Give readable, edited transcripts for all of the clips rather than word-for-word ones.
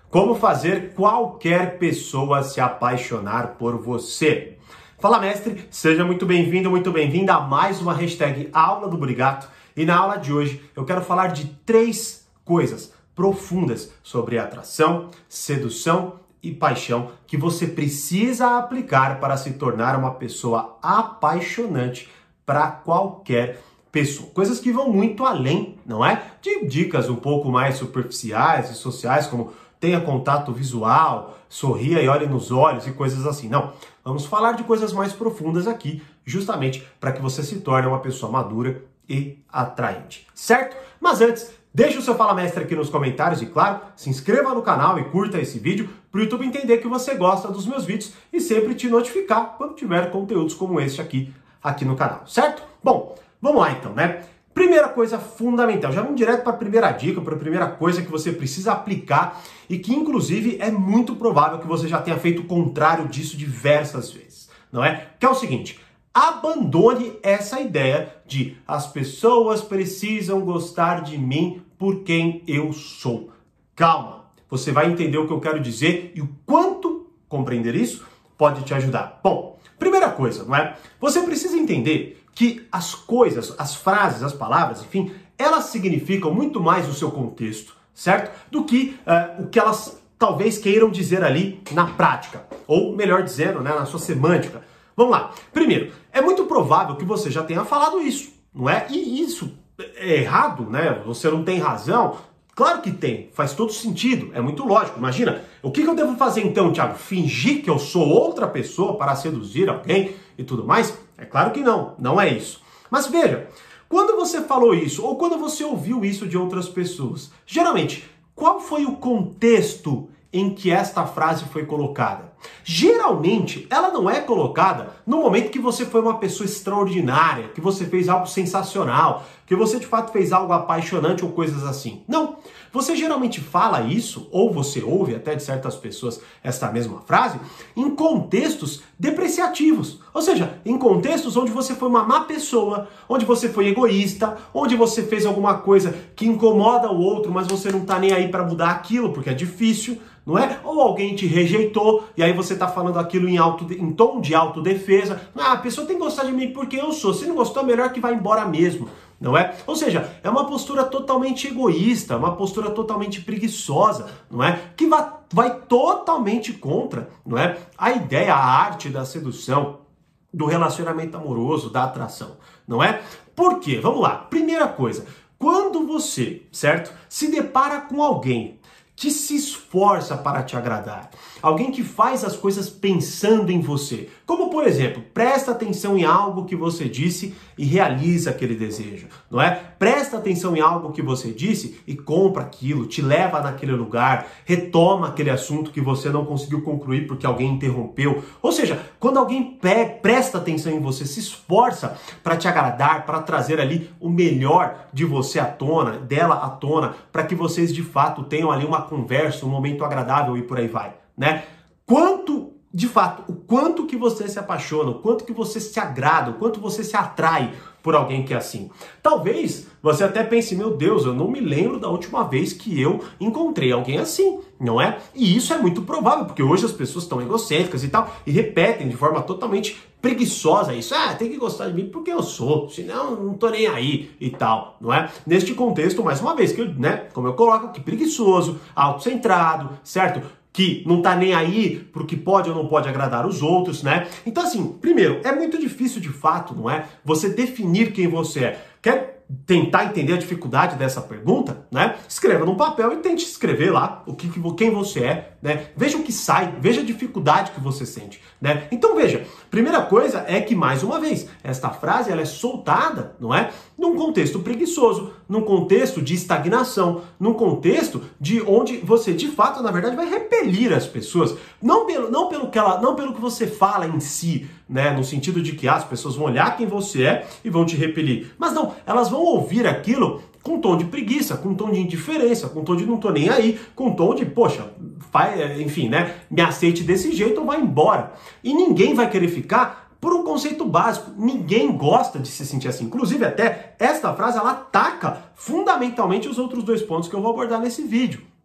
Como fazer qualquer pessoa se apaixonar por você. Fala, mestre, seja muito bem-vindo, muito bem-vinda a mais uma hashtag Aula do Burigato. E na aula de hoje eu quero falar de 3 coisas profundas sobre atração, sedução e paixão que você precisa aplicar para se tornar uma pessoa apaixonante para qualquer pessoa. Coisas que vão muito além, não é? De dicas um pouco mais superficiais e sociais, como tenha contato visual, sorria e olhe nos olhos e coisas assim. Não, vamos falar de coisas mais profundas aqui, justamente para que você se torne uma pessoa madura e atraente, certo? Mas antes, deixa o seu Fala Mestre aqui nos comentários e, claro, se inscreva no canal e curta esse vídeo para o YouTube entender que você gosta dos meus vídeos e sempre te notificar quando tiver conteúdos como este aqui no canal, certo? Bom, vamos lá então, né? Primeira coisa fundamental, já vamos direto para a primeira dica, para a primeira coisa que você precisa aplicar e que, inclusive, é muito provável que você já tenha feito o contrário disso diversas vezes, não é? Que é o seguinte, abandone essa ideia de as pessoas precisam gostar de mim por quem eu sou. Calma, você vai entender o que eu quero dizer e o quanto compreender isso pode te ajudar. Bom, primeira coisa, não é? Você precisa entender que as coisas, as frases, as palavras, enfim, elas significam muito mais o seu contexto, certo? Do que o que elas talvez queiram dizer ali na prática, ou melhor dizendo, né, na sua semântica. Vamos lá. Primeiro, é muito provável que você já tenha falado isso, não é? E isso é errado, né? Você não tem razão. Claro que tem, faz todo sentido, é muito lógico. Imagina, o que eu devo fazer então, Thiago? Fingir que eu sou outra pessoa para seduzir alguém e tudo mais? É claro que não, não é isso. Mas veja, quando você falou isso, ou quando você ouviu isso de outras pessoas, geralmente, qual foi o contexto em que esta frase foi colocada? Geralmente, ela não é colocada no momento que você foi uma pessoa extraordinária, que você fez algo sensacional, que você de fato fez algo apaixonante ou coisas assim. Não. Você geralmente fala isso, ou você ouve até de certas pessoas esta mesma frase, em contextos depreciativos. Ou seja, em contextos onde você foi uma má pessoa, onde você foi egoísta, onde você fez alguma coisa que incomoda o outro, mas você não tá nem aí para mudar aquilo, porque é difícil, não é? Ou alguém te rejeitou, e aí você tá falando aquilo em tom de autodefesa. Ah, a pessoa tem que gostar de mim porque eu sou. Se não gostou, é melhor que vá embora mesmo. Não é? Ou seja, é uma postura totalmente egoísta, uma postura totalmente preguiçosa, não é? Que vai totalmente contra, não é? A ideia, a arte da sedução, do relacionamento amoroso, da atração, não é? Por quê? Vamos lá. Primeira coisa, quando você, certo, se depara com alguém que se esforça para te agradar, alguém que faz as coisas pensando em você, como por exemplo, presta atenção em algo que você disse e realiza aquele desejo, não é? Presta atenção em algo que você disse e compra aquilo, te leva naquele lugar, retoma aquele assunto que você não conseguiu concluir porque alguém interrompeu. Ou seja, quando alguém presta atenção em você, se esforça para te agradar, para trazer ali o melhor de você à tona, dela à tona, para que vocês de fato tenham ali uma conversa, um momento agradável e por aí vai, né? De fato, o quanto que você se apaixona, o quanto que você se agrada, o quanto você se atrai por alguém que é assim. Talvez você até pense, meu Deus, eu não me lembro da última vez que eu encontrei alguém assim, não é? E isso é muito provável, porque hoje as pessoas estão egocêntricas e tal, e repetem de forma totalmente preguiçosa isso. Ah, tem que gostar de mim porque eu sou, senão não tô nem aí e tal, não é? Neste contexto, mais uma vez, que eu, né, como eu coloco aqui, preguiçoso, autocentrado, certo? Que não tá nem aí pro que pode ou não pode agradar os outros, né? Então, assim, primeiro, é muito difícil de fato, não é? Você definir quem você é. Quer tentar entender a dificuldade dessa pergunta, né? Escreva num papel e tente escrever lá quem você é, né? Veja o que sai, veja a dificuldade que você sente, né? Então veja, primeira coisa é que, mais uma vez, esta frase ela é soltada, não é? Num contexto preguiçoso, num contexto de estagnação, num contexto de onde você, de fato, na verdade, vai repelir as pessoas, não pelo que você fala em si, né? No sentido de que as pessoas vão olhar quem você é e vão te repelir, mas não, elas vão ouvir aquilo com tom de preguiça, com tom de indiferença, com tom de não tô nem aí, com tom de, poxa, enfim, né? Me aceite desse jeito ou vai embora. E ninguém vai querer ficar por um conceito básico. Ninguém gosta de se sentir assim. Inclusive, até esta frase, ela ataca fundamentalmente os outros 2 pontos que eu vou abordar nesse vídeo,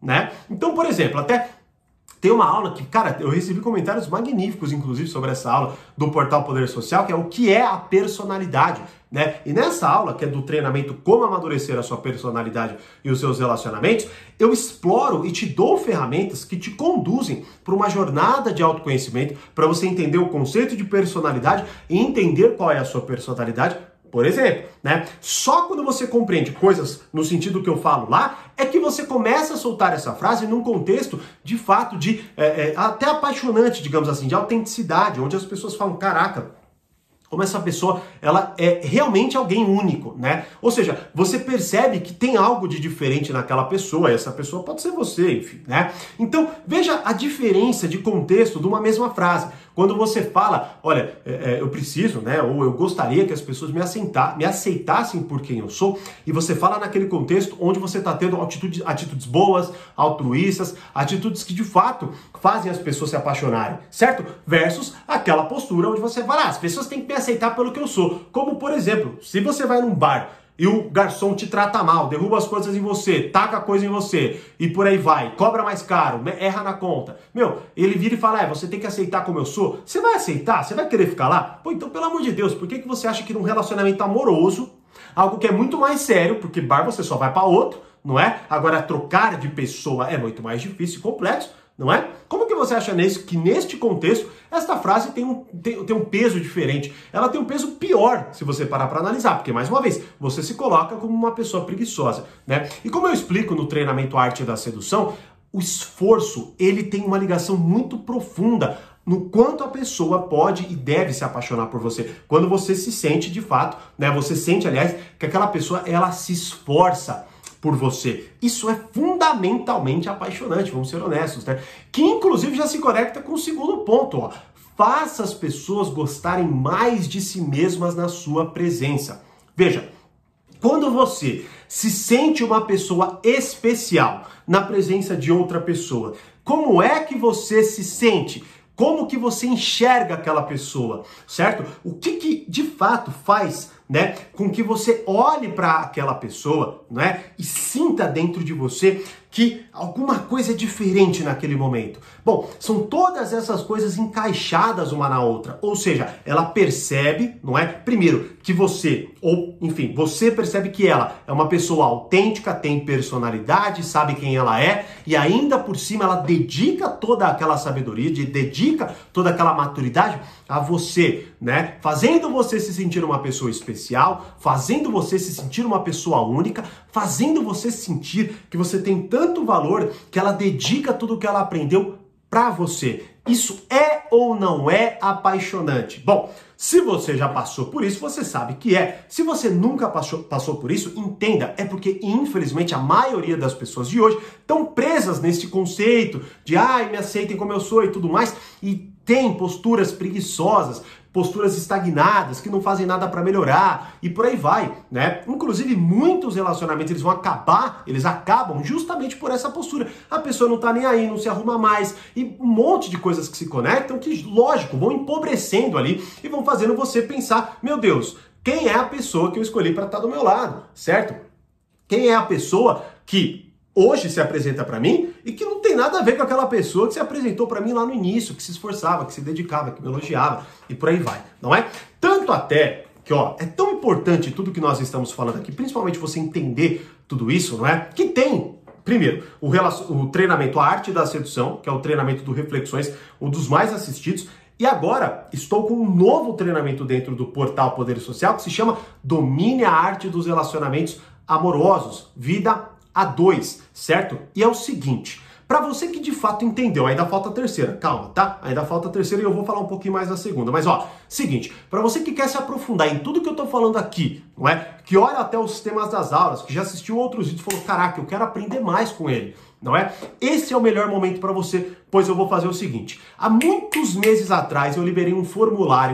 né? Então, por exemplo, até tem uma aula que, cara, eu recebi comentários magníficos, inclusive, sobre essa aula do Portal Poder Social, que é o que é a personalidade, né? E nessa aula, que é do treinamento Como Amadurecer a Sua Personalidade e os Seus Relacionamentos, eu exploro e te dou ferramentas que te conduzem para uma jornada de autoconhecimento, para você entender o conceito de personalidade e entender qual é a sua personalidade. Por exemplo, né? Só quando você compreende coisas no sentido que eu falo lá, é que você começa a soltar essa frase num contexto, de fato, de até apaixonante, digamos assim, de autenticidade, onde as pessoas falam, caraca, como essa pessoa, ela é realmente alguém único, né? Ou seja, você percebe que tem algo de diferente naquela pessoa, e essa pessoa pode ser você, enfim, né? Então, veja a diferença de contexto de uma mesma frase. Quando você fala, olha, eu preciso, né, ou eu gostaria que as pessoas me aceitassem por quem eu sou, e você fala naquele contexto onde você está tendo atitudes boas, altruístas, atitudes que de fato fazem as pessoas se apaixonarem, certo? Versus aquela postura onde você fala, as pessoas têm que me aceitar pelo que eu sou. Como, por exemplo, se você vai num bar e o garçom te trata mal, derruba as coisas em você, taca coisa em você e por aí vai, cobra mais caro, erra na conta. Meu, ele vira e fala, você tem que aceitar como eu sou. Você vai aceitar? Você vai querer ficar lá? Pô, então pelo amor de Deus, por que você acha que num relacionamento amoroso, algo que é muito mais sério, porque bar você só vai para outro, não é? Agora trocar de pessoa é muito mais difícil e complexo, não é? Como que você acha que neste contexto, esta frase tem um peso diferente? Ela tem um peso pior, se você parar para analisar, porque, mais uma vez, você se coloca como uma pessoa preguiçosa, né? E como eu explico no treinamento Arte da Sedução, o esforço, ele tem uma ligação muito profunda no quanto a pessoa pode e deve se apaixonar por você. Quando você se sente, de fato, né? Você sente, aliás, que aquela pessoa, ela se esforça por você. Isso é fundamentalmente apaixonante, vamos ser honestos, né? Que inclusive já se conecta com o segundo ponto, ó. Faça as pessoas gostarem mais de si mesmas na sua presença. Veja, quando você se sente uma pessoa especial na presença de outra pessoa, como é que você se sente? Como que você enxerga aquela pessoa, certo? O que de fato faz, né, com que você olhe para aquela pessoa, né, e sinta dentro de você que alguma coisa é diferente naquele momento. Bom, são todas essas coisas encaixadas uma na outra. Ou seja, ela percebe, não é? Primeiro, que você, ou enfim, você percebe que ela é uma pessoa autêntica, tem personalidade, sabe quem ela é, e ainda por cima ela dedica toda aquela sabedoria, dedica toda aquela maturidade a você, né? Fazendo você se sentir uma pessoa especial, fazendo você se sentir uma pessoa única, fazendo você sentir que você tem tanto valor que ela dedica tudo o que ela aprendeu para você. Isso é ou não é apaixonante? Bom, se você já passou por isso, você sabe que é. Se você nunca passou por isso, entenda, é porque infelizmente a maioria das pessoas de hoje estão presas nesse conceito de me aceitem como eu sou e tudo mais, e tem posturas preguiçosas, posturas estagnadas, que não fazem nada para melhorar, e por aí vai, né? Inclusive, muitos relacionamentos eles acabam justamente por essa postura. A pessoa não tá nem aí, não se arruma mais, e um monte de coisas que se conectam que, lógico, vão empobrecendo ali e vão fazendo você pensar, meu Deus, quem é a pessoa que eu escolhi para estar do meu lado, certo? Quem é a pessoa que hoje se apresenta para mim e que não tem nada a ver com aquela pessoa que se apresentou para mim lá no início, que se esforçava, que se dedicava, que me elogiava e por aí vai, não é? Tanto até que, é tão importante tudo que nós estamos falando aqui, principalmente você entender tudo isso, não é? Que tem, primeiro, o treinamento A Arte da Sedução, que é o treinamento do Reflexões, um dos mais assistidos, e agora estou com um novo treinamento dentro do Portal Poder Social que se chama Domine a Arte dos Relacionamentos Amorosos, Vida A2, certo? E é o seguinte, para você que de fato entendeu, ainda falta a terceira, calma, tá? Ainda falta a terceira e eu vou falar um pouquinho mais da segunda, mas seguinte, para você que quer se aprofundar em tudo que eu tô falando aqui, não é? Que olha até os temas das aulas, que já assistiu outros vídeos e falou, caraca, eu quero aprender mais com ele, não é? Esse é o melhor momento para você, pois eu vou fazer o seguinte, há muitos meses atrás eu liberei um formulário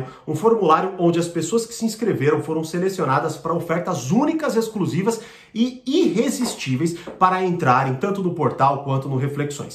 onde as pessoas que se inscreveram foram selecionadas para ofertas únicas, exclusivas e irresistíveis para entrarem tanto no portal quanto no Reflexões.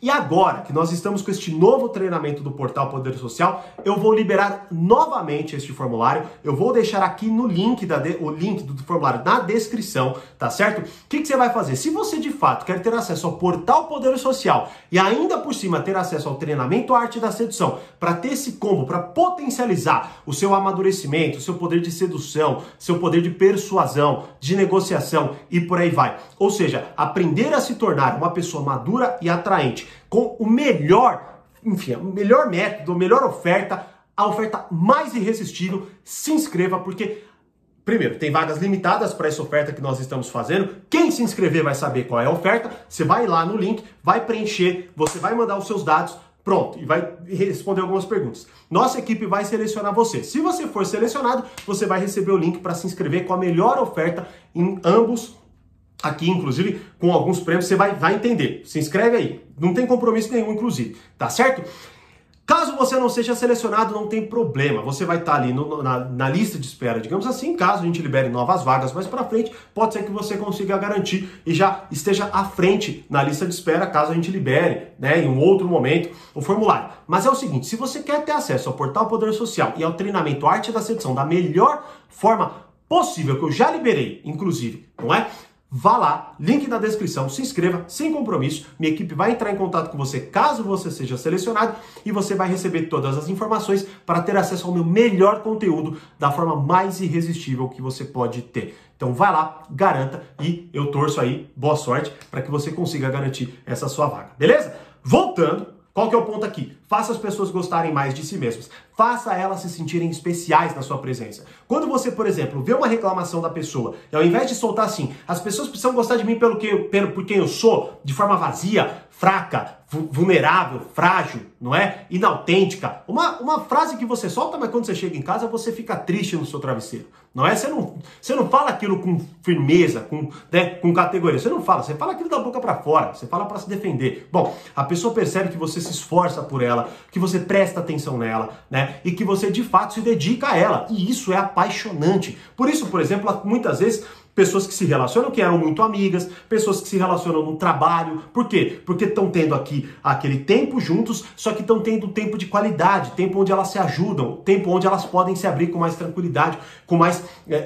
E agora que nós estamos com este novo treinamento do Portal Poder Social, eu vou liberar novamente este formulário. Eu vou deixar aqui no link, o link do formulário na descrição, tá certo? O que você vai fazer? Se você de fato quer ter acesso ao Portal Poder Social e ainda por cima ter acesso ao treinamento Arte da Sedução, para ter esse combo, para potencializar o seu amadurecimento, o seu poder de sedução, seu poder de persuasão, de negociação e por aí vai. Ou seja, aprender a se tornar uma pessoa madura e atraente com o melhor, enfim, o melhor método, a melhor oferta, a oferta mais irresistível, se inscreva, porque, primeiro, tem vagas limitadas para essa oferta que nós estamos fazendo. Quem se inscrever vai saber qual é a oferta. Você vai lá no link, vai preencher, você vai mandar os seus dados, pronto, e vai responder algumas perguntas. Nossa equipe vai selecionar você. Se você for selecionado, você vai receber o link para se inscrever com a melhor oferta em ambos. Aqui, inclusive, com alguns prêmios, você vai entender. Se inscreve aí. Não tem compromisso nenhum, inclusive. Tá certo? Caso você não seja selecionado, não tem problema. Você vai estar ali na lista de espera, digamos assim, caso a gente libere novas vagas mais para frente, pode ser que você consiga garantir e já esteja à frente na lista de espera, caso a gente libere, né, em um outro momento, o formulário. Mas é o seguinte, se você quer ter acesso ao Portal Poder Social e ao treinamento Arte da Sedução da melhor forma possível, que eu já liberei, inclusive, não é? Vá lá, link na descrição, se inscreva, sem compromisso. Minha equipe vai entrar em contato com você caso você seja selecionado e você vai receber todas as informações para ter acesso ao meu melhor conteúdo da forma mais irresistível que você pode ter. Então vai lá, garanta e eu torço aí, boa sorte, para que você consiga garantir essa sua vaga, beleza? Voltando. Qual que é o ponto aqui? Faça as pessoas gostarem mais de si mesmas. Faça elas se sentirem especiais na sua presença. Quando você, por exemplo, vê uma reclamação da pessoa, e ao invés de soltar assim, as pessoas precisam gostar de mim por quem eu sou, de forma vazia, fraca, vulnerável, frágil, não é? Inautêntica. Uma frase que você solta, mas quando você chega em casa, você fica triste no seu travesseiro. Não é? Você não fala aquilo com firmeza, com categoria. Você não fala, você fala aquilo da boca para fora. Você fala para se defender. Bom, a pessoa percebe que você se esforça por ela, que você presta atenção nela, né? E que você de fato se dedica a ela. E isso é apaixonante. Por isso, por exemplo, muitas vezes pessoas que se relacionam, que eram muito amigas, pessoas que se relacionam no trabalho. Por quê? Porque estão tendo aqui aquele tempo juntos, só que estão tendo tempo de qualidade, tempo onde elas se ajudam, tempo onde elas podem se abrir com mais tranquilidade, com mais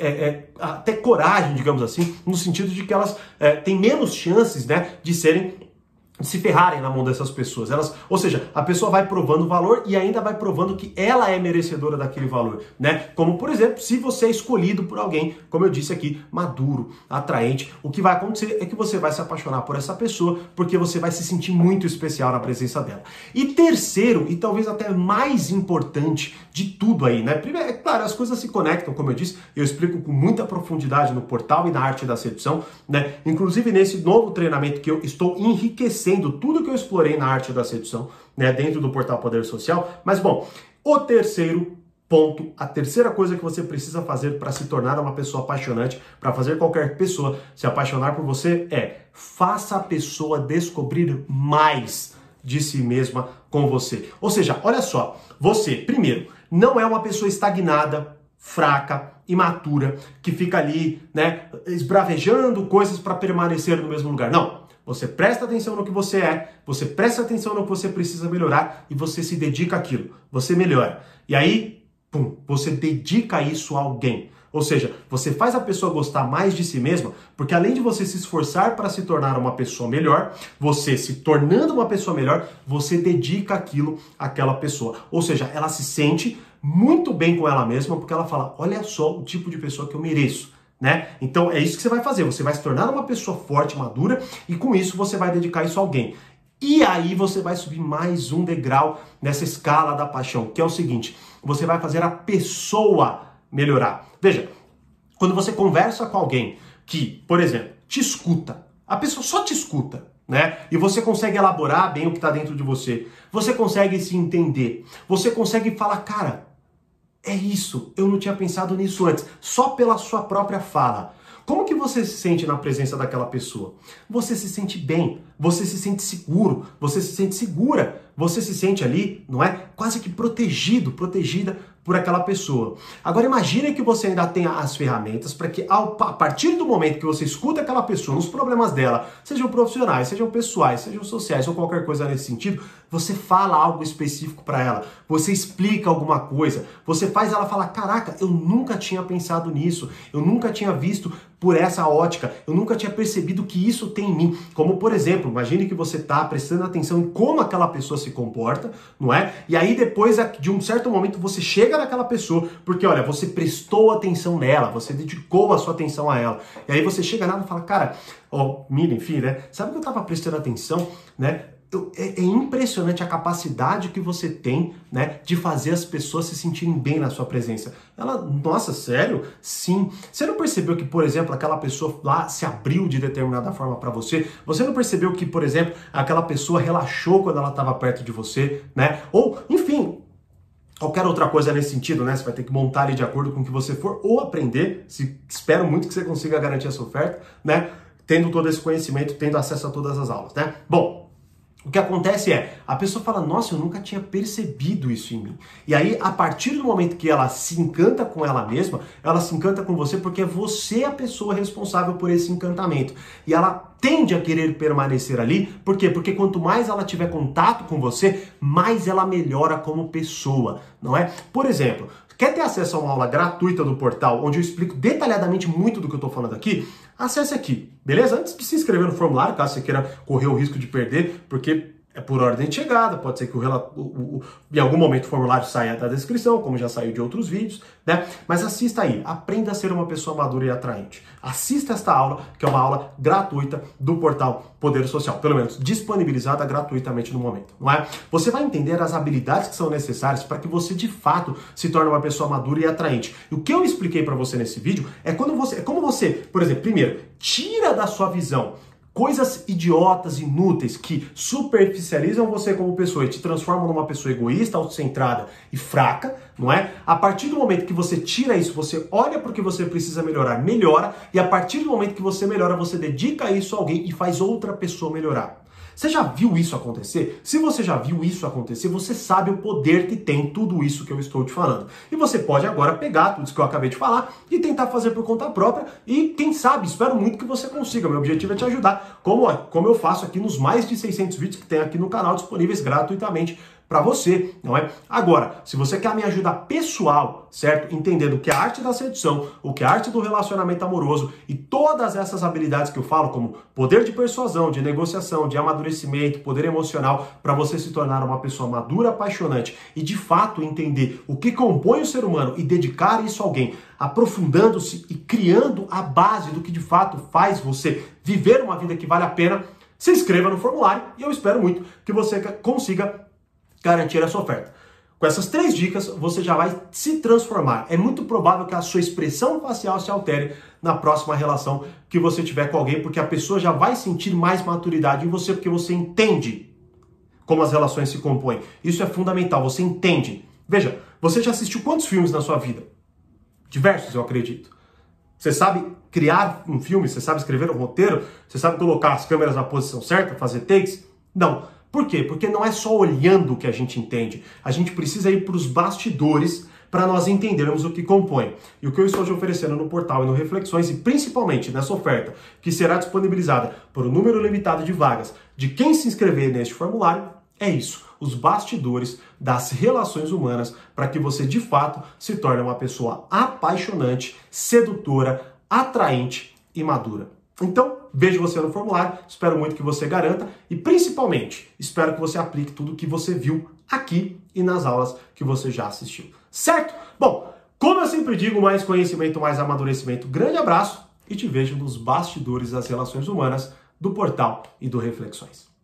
até coragem, digamos assim, no sentido de que elas têm menos chances, né, de se ferrarem na mão dessas pessoas. Ou seja, a pessoa vai provando valor e ainda vai provando que ela é merecedora daquele valor, né? Como, por exemplo, se você é escolhido por alguém, como eu disse aqui, maduro, atraente, o que vai acontecer é que você vai se apaixonar por essa pessoa porque você vai se sentir muito especial na presença dela. E terceiro, e talvez até mais importante de tudo aí, né? Primeiro, é claro, as coisas se conectam, como eu disse, eu explico com muita profundidade no portal e na Arte da Sedução, né? Inclusive nesse novo treinamento que eu estou enriquecendo tudo que eu explorei na Arte da Sedução, né, dentro do Portal Poder Social. Mas, bom, o terceiro ponto, a terceira coisa que você precisa fazer para se tornar uma pessoa apaixonante, para fazer qualquer pessoa se apaixonar por você, faça a pessoa descobrir mais de si mesma com você. Ou seja, olha só, você, primeiro, não é uma pessoa estagnada, fraca, imatura, que fica ali, né, esbravejando coisas para permanecer no mesmo lugar. Não. Você presta atenção no que você é, você presta atenção no que você precisa melhorar e você se dedica àquilo. Você melhora. E aí, você dedica isso a alguém. Ou seja, você faz a pessoa gostar mais de si mesma, porque além de você se esforçar para se tornar uma pessoa melhor, você se tornando uma pessoa melhor, você dedica aquilo àquela pessoa. Ou seja, ela se sente muito bem com ela mesma, porque ela fala, olha só o tipo de pessoa que eu mereço. Né? Então é isso que você vai fazer, você vai se tornar uma pessoa forte, madura e com isso você vai dedicar isso a alguém. E aí você vai subir mais um degrau nessa escala da paixão, que é o seguinte, você vai fazer a pessoa melhorar. Veja, quando você conversa com alguém que, por exemplo, te escuta, a pessoa só te escuta, né? E você consegue elaborar bem o que está dentro de você, você consegue se entender, você consegue falar, cara, é isso, eu não tinha pensado nisso antes, só pela sua própria fala. Como que você se sente na presença daquela pessoa? Você se sente bem, você se sente seguro, você se sente segura, você se sente ali, não é? Quase que protegida por aquela pessoa. Agora imagine que você ainda tenha as ferramentas para que a partir do momento que você escuta aquela pessoa, nos problemas dela, sejam profissionais, sejam pessoais, sejam sociais ou qualquer coisa nesse sentido, você fala algo específico para ela, você explica alguma coisa, você faz ela falar, caraca, eu nunca tinha pensado nisso, eu nunca tinha visto por essa ótica, eu nunca tinha percebido que isso tem em mim. Como, por exemplo, imagine que você está prestando atenção em como aquela pessoa se comporta, não é? E aí depois de um certo momento você chega naquela pessoa, porque olha, você prestou atenção nela, você dedicou a sua atenção a ela. E aí você chega nela e fala, cara, ó, mira, enfim, né? Sabe que eu tava prestando atenção, né? É impressionante a capacidade que você tem, né, de fazer as pessoas se sentirem bem na sua presença. Ela, nossa, sério? Sim. Você não percebeu que, por exemplo, aquela pessoa lá se abriu de determinada forma para você? Você não percebeu que, por exemplo, aquela pessoa relaxou quando ela estava perto de você, né? Ou, enfim, qualquer outra coisa nesse sentido, né? Você vai ter que montar ali de acordo com o que você for ou aprender. Espero muito que você consiga garantir essa oferta, né? Tendo todo esse conhecimento, tendo acesso a todas as aulas, né? Bom, o que acontece é, a pessoa fala, nossa, eu nunca tinha percebido isso em mim. E aí, a partir do momento que ela se encanta com ela mesma, ela se encanta com você porque é você a pessoa responsável por esse encantamento. E ela tende a querer permanecer ali, por quê? Porque quanto mais ela tiver contato com você, mais ela melhora como pessoa, não é? Por exemplo, quer ter acesso a uma aula gratuita do portal, onde eu explico detalhadamente muito do que eu estou falando aqui? Acesse aqui, beleza? Antes de se inscrever no formulário, caso você queira correr o risco de perder, porque é por ordem de chegada, pode ser que em algum momento o formulário saia da descrição, como já saiu de outros vídeos, né? Mas assista aí, aprenda a ser uma pessoa madura e atraente. Assista esta aula, que é uma aula gratuita do portal Poder Social, pelo menos disponibilizada gratuitamente no momento, não é? Você vai entender as habilidades que são necessárias para que você de fato se torne uma pessoa madura e atraente. E o que eu expliquei para você nesse vídeo é como você, por exemplo, primeiro, tira da sua visão coisas idiotas, inúteis, que superficializam você como pessoa e te transformam numa pessoa egoísta, autocentrada e fraca, não é? A partir do momento que você tira isso, você olha para o que você precisa melhorar, melhora, e a partir do momento que você melhora, você dedica isso a alguém e faz outra pessoa melhorar. Você já viu isso acontecer? Se você já viu isso acontecer, você sabe o poder que tem tudo isso que eu estou te falando. E você pode agora pegar tudo isso que eu acabei de falar e tentar fazer por conta própria e, quem sabe, espero muito que você consiga. Meu objetivo é te ajudar, como eu faço aqui nos mais de 600 vídeos que tem aqui no canal disponíveis gratuitamente para você, não é? Agora, se você quer a minha ajuda pessoal, certo? Entendendo o que é a arte da sedução, o que é a arte do relacionamento amoroso e todas essas habilidades que eu falo, como poder de persuasão, de negociação, de amadurecimento, poder emocional, para você se tornar uma pessoa madura, apaixonante e de fato entender o que compõe o ser humano e dedicar isso a alguém, aprofundando-se e criando a base do que de fato faz você viver uma vida que vale a pena, se inscreva no formulário e eu espero muito que você consiga garantir essa oferta. Com essas 3 dicas, você já vai se transformar. É muito provável que a sua expressão facial se altere na próxima relação que você tiver com alguém, porque a pessoa já vai sentir mais maturidade em você, porque você entende como as relações se compõem. Isso é fundamental, você entende. Veja, você já assistiu quantos filmes na sua vida? Diversos, eu acredito. Você sabe criar um filme, você sabe escrever um roteiro, você sabe colocar as câmeras na posição certa, fazer takes? Não. Por quê? Porque não é só olhando que a gente entende. A gente precisa ir para os bastidores para nós entendermos o que compõe. E o que eu estou te oferecendo no portal e no Reflexões, e principalmente nessa oferta, que será disponibilizada por um número limitado de vagas de quem se inscrever neste formulário, é isso. Os bastidores das relações humanas para que você, de fato, se torne uma pessoa apaixonante, sedutora, atraente e madura. Então, vejo você no formulário, espero muito que você garanta e, principalmente, espero que você aplique tudo que você viu aqui e nas aulas que você já assistiu. Certo? Bom, como eu sempre digo, mais conhecimento, mais amadurecimento. Grande abraço e te vejo nos bastidores das relações humanas do portal e do Reflexões.